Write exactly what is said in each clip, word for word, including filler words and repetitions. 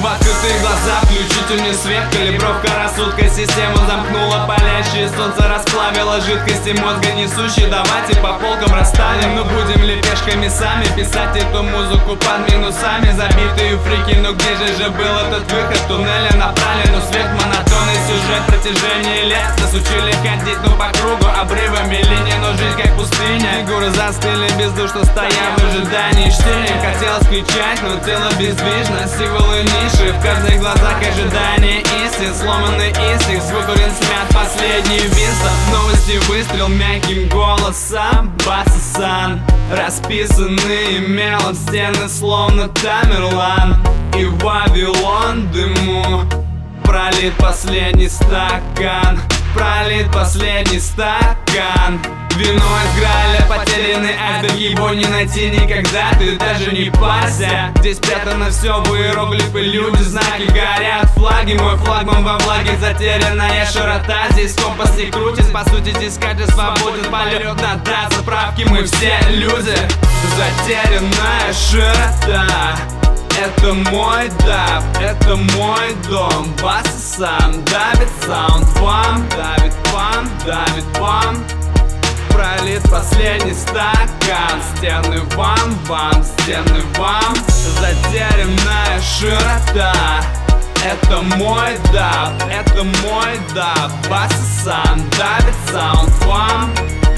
В открытые глаза включительный свет, калибровка рассудка, систему замкнула. Палящее солнце расплавило жидкости мозга несущие. Давайте по полкам расставим, но будем ли пешками сами писать эту музыку под минусами? Забитые фрики, но где же же был этот выход? Туннеля направлен, но свет, монотонный сюжет, протяжении лет нас учили ходить, но по кругу обрывами линий, но жизнь как пустыня. Фигуры застыли бездушно, стоя в ожидании чтения. Хотелось кричать, но тело бездвижно, символы ниши, в каждых глазах ожидание истин. Сломанный инстинкт, звук урин смят, последний винстон. Новости выстрел мягким голосом, Бассан. Расписанные мелом стены, словно Тамерлан. И Вавилон дыму пролит последний стакан, пролит последний стакан. Вино из Граля, потерянный айсберг, его не найти никогда, ты даже не парься. Здесь спрятано все в иероглифы, люди, знаки, горят флаги. Мой флагман во влаге, затерянная широта. Здесь компас не крутит, по сути здесь каждый свободен. Полет на да, заправки, мы все люди. Затерянная широта. Это мой даб, это мой дом. Бассан давит саунд, вам давит, вам давит, вам. Пролит последний стакан, стены вам, вам, стены вам. Затерянная широта. Это мой даб, это мой даб. Бассан давит саунд, вам.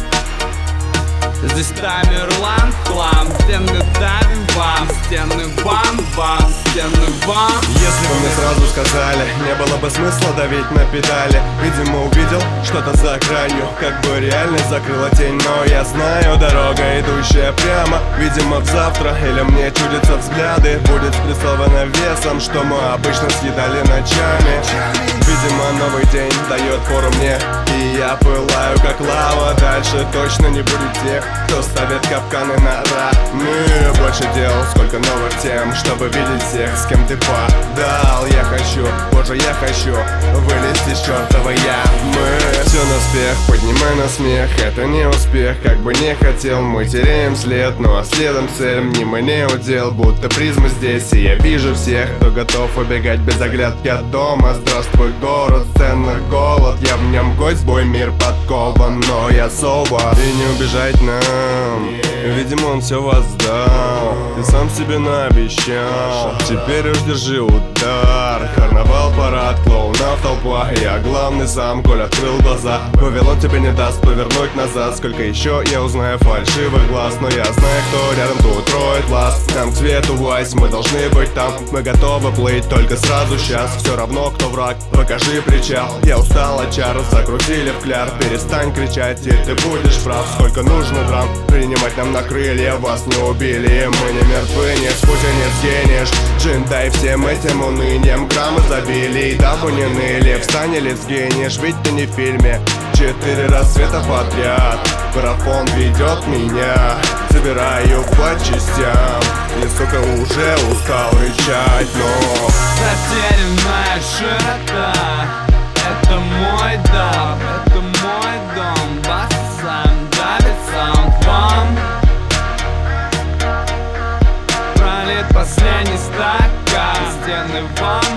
Здесь Тамерлан, хлам, стены давим вам, стены вам, вам, стены вам. Если бы мне сразу сказали, не было бы смысла давить на педали. Видимо, увидел что-то за гранью, как бы реальность закрыла тень. Но я знаю, дорога, идущая прямо, видимо, в завтра. Или мне чудятся взгляды, будет спрессовано весом, что мы обычно съедали ночами. Видимо, новый день дает фору мне, и я пылаю как лава. Дальше точно не будет тех, кто ставит капканы на раны. Больше дел, сколько новых тем, чтобы видеть всех, с кем ты подал. Я хочу, боже, я хочу вылезти из чертовой ямы. Все на успех, поднимай на смех, это не успех, как бы не хотел. Мы теряем след, ну а следом цель не мне удел. Будто призма здесь, и я вижу всех, кто готов убегать без оглядки от дома. Здравствуй, город, ценный голод, я в нем гость, бой мир подкован, но я соба. И не убежать нам, видимо, он все воздал. Ты сам себе наобещал, теперь уж держи удар. Карнавал, парад, клоунов толпа, я главный сам, коль открыл глаза. Вавилон тебе не даст повернуть назад. Сколько еще я узнаю фальшивых глаз, но я знаю, кто рядом, тут роет лаз. Нам к свету вайс, мы должны быть там. Мы готовы плыть, только сразу сейчас. Все равно, кто враг, покажи причал. Я устал от чар, закрутили в кляр. Перестань кричать, и ты будешь прав. Сколько нужно драм, принимать нам на крылья. Вас не убили, мы не мертвы, нет спутя, нет сгинешь. Джин, дай всем этим унынием граммы забили, и дабы не ныли. Встань или сгинешь, ведь ты не в фильме. Четыре рассвета подряд, марафон ведет меня. Собираю по частям, и, сука, уже устал рычать, но затерянная широта. Это мой даб, это мой дом. Бассан давит саунд, вам. Пролит последний стакан, стены вам.